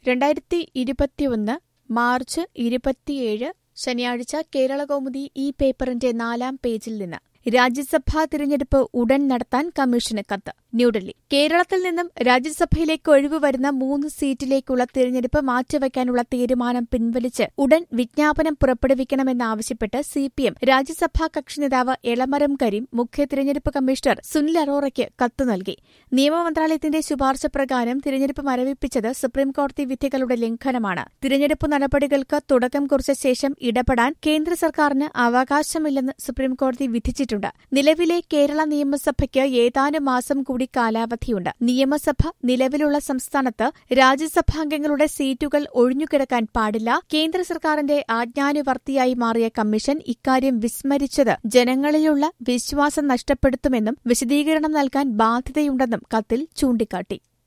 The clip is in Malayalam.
2021 മാർച്ച് 27 ശനിയാഴ്ച കേരളകൗമുദി ഈ പേപ്പറിന്റെ 4-ാം പേജിൽ നിന്ന് രാജ്യസഭാ തിരഞ്ഞെടുപ്പ് ഉടൻ നടത്താൻ കമ്മീഷന് കത്ത്. ന്യൂഡൽഹി. കേരളത്തിൽ നിന്നും രാജ്യസഭയിലേക്ക് ഒഴിവ് വരുന്ന 3 സീറ്റിലേക്കുള്ള തിരഞ്ഞെടുപ്പ് മാറ്റിവയ്ക്കാനുള്ള തീരുമാനം പിൻവലിച്ച് ഉടൻ വിജ്ഞാപനം പുറപ്പെടുവിക്കണമെന്നാവശ്യപ്പെട്ട് സിപിഎം രാജ്യസഭാ കക്ഷിനേതാവ് എളമരം കരീം മുഖ്യ തിരഞ്ഞെടുപ്പ് കമ്മീഷണർ സുനിൽ അറോറയ്ക്ക് കത്ത് നൽകി. നിയമമന്ത്രാലയത്തിന്റെ ശുപാർശ പ്രകാരം തിരഞ്ഞെടുപ്പ് മരവിപ്പിച്ചത് സുപ്രീംകോടതി വിധികളുടെ ലംഘനമാണ്. തിരഞ്ഞെടുപ്പ് നടപടികൾക്ക് തുടക്കം കുറിച്ച ശേഷം ഇടപെടാൻ കേന്ദ്ര സർക്കാരിന് അവകാശമില്ലെന്ന് സുപ്രീംകോടതി വിധിച്ചിട്ടുണ്ട്. നിലവിലെ കേരള നിയമസഭയ്ക്ക് ഏതാനും മാസം കൂടി കാലാവധിയുണ്ട്. നിയമസഭ നിലവിലുള്ള സംസ്ഥാനത്ത് രാജ്യസഭാംഗങ്ങളുടെ സീറ്റുകൾ ഒഴിഞ്ഞുകിടക്കാൻ പാടില്ല. കേന്ദ്ര സർക്കാരിന്റെ ആജ്ഞാനുവർത്തിയായി മാറിയ കമ്മീഷൻ ഇക്കാര്യം വിസ്മരിച്ചത് ജനങ്ങളിലുള്ള വിശ്വാസം നഷ്ടപ്പെടുത്തുമെന്നും വിശദീകരണം നൽകാൻ ബാധ്യതയുണ്ടെന്നും കത്തിൽ ചൂണ്ടിക്കാട്ടി.